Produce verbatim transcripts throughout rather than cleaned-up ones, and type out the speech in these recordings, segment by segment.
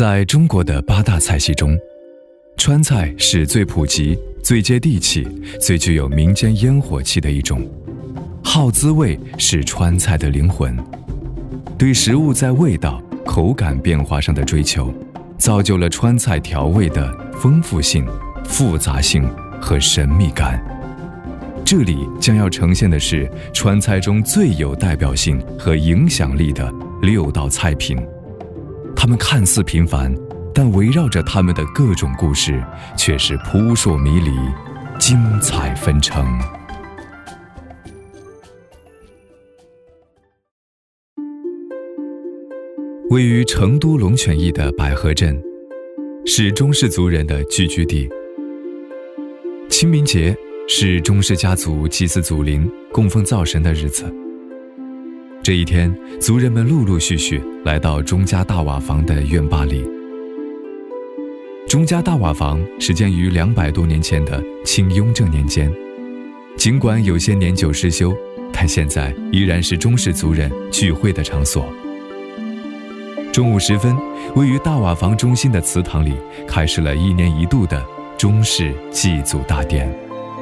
在中国的八大菜系中，川菜是最普及、最接地气、最具有民间烟火气的一种。好滋味是川菜的灵魂，对食物在味道、口感变化上的追求，造就了川菜调味的丰富性、复杂性和神秘感。这里将要呈现的是川菜中最有代表性和影响力的六道菜品。它们看似平凡，但围绕着它们的各种故事，却是扑朔迷离、精彩纷呈。位于成都龙泉驿的百合镇，是钟氏族人的聚居地。清明节是钟氏家族祭祀祖灵、供奉灶神的日子。这一天，族人们陆陆续续来到钟家大瓦房的院坝里。钟家大瓦房始建于两百多年前的清雍正年间，尽管有些年久失修，但现在依然是钟氏族人聚会的场所。中午时分，位于大瓦房中心的祠堂里开始了一年一度的钟氏祭祖大典。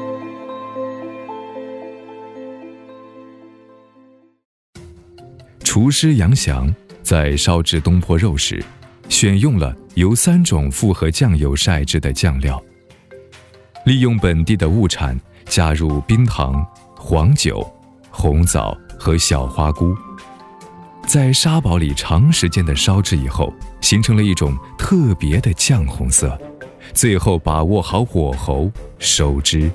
厨师杨祥在烧制东坡肉时，选用了由三种复合酱油晒制的酱料，利用本地的物产，加入冰糖、黄酒、红枣和小花菇，在砂煲里长时间的烧制以后，形成了一种特别的酱红色，最后把握好火候收汁。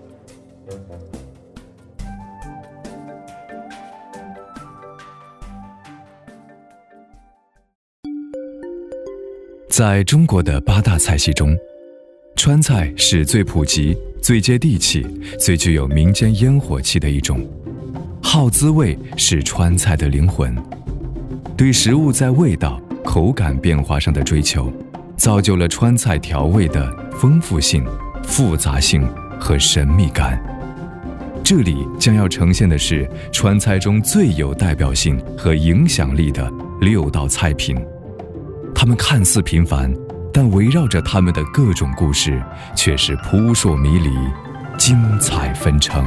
在中国的八大菜系中，川菜是最普及、最接地气、最具有民间烟火气的一种。好滋味是川菜的灵魂，对食物在味道、口感变化上的追求，造就了川菜调味的丰富性、复杂性和神秘感。这里将要呈现的是川菜中最有代表性和影响力的六道菜品。它们看似平凡，但围绕着它们的各种故事，却是扑朔迷离、精彩纷呈。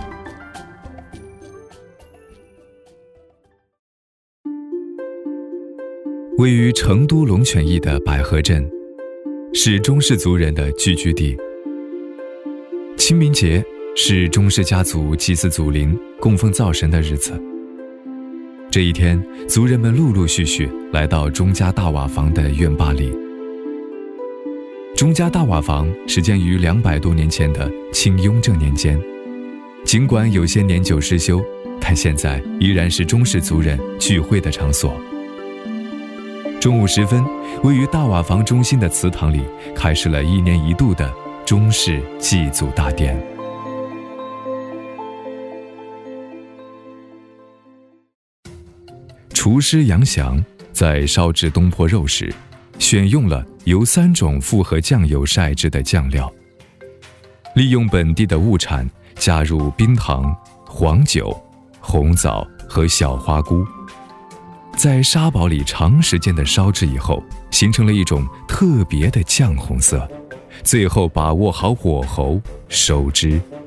位于成都龙泉驿的百合镇，是钟氏族人的聚居地。清明节是钟氏家族祭祀祖灵、供奉灶神的日子。这一天，族人们陆陆续续来到钟家大瓦房的院坝里。钟家大瓦房始建于两百多年前的清雍正年间，尽管有些年久失修，但现在依然是钟氏族人聚会的场所。中午时分，位于大瓦房中心的祠堂里开始了一年一度的钟氏祭祖大典。厨师杨祥在烧制东坡肉时，选用了由三种复合酱油晒制的酱料，利用本地的物产，加入冰糖、黄酒、红枣和小花菇，在砂煲里长时间的烧制以后，形成了一种特别的酱红色，最后把握好火候收汁。